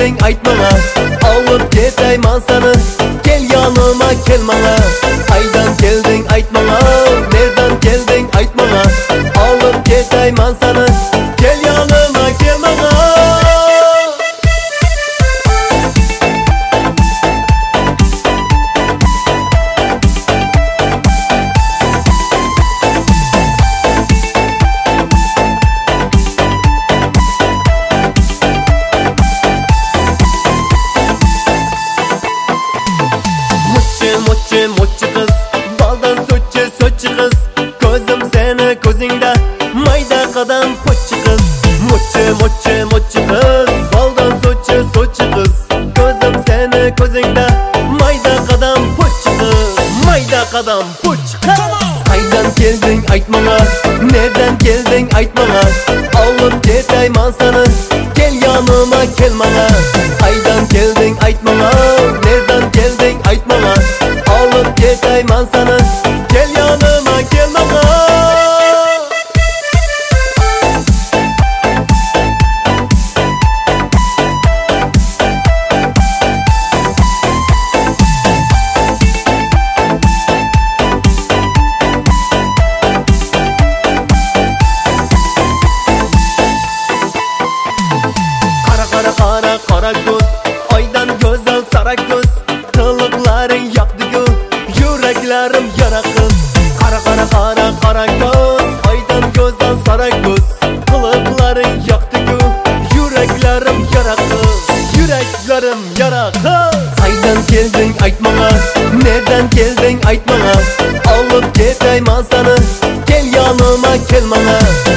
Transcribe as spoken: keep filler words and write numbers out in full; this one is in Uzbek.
kelding ayt bana, olib ketayman seni, kel yanıma kel bana. Qaydan kelding ayt bana, nerdan kelding ayt bana, olib ketayman seni, kel yanıma kel bana. Mochi mochi kız, baldan sochi sochi kız, gözüm seni gözünde, mayda kadam pochi kız. Mochi mochi mochi kız, baldan sochi sochi kız, gözüm seni gözünde, mayda kadam pochi kız, mayda kadam pochi kız. Qaydan kelding ayt bana, nereden kelding ayt bana, olib ketayman seni, kel yanıma kel bana. Qaydan kelding ayt bana, nereden kelding ayt bana, olib ketayman seni, kel yanıma kel bana. Qara qara qara qara göz, aydan go'zal sara göz, qiliqlaring yoqdi-ku, yuraklarim yara qiz. Qara qara qara qara göz, aydan go'zal sara göz, qiliqlaring yoqdi-ku, yuraklarim yara qiz, yuraklarim yara qiz. Qaydan kelding ayt bana, nerdan kelding ayt bana, olib ketayman seni, kel yanıma kel bana.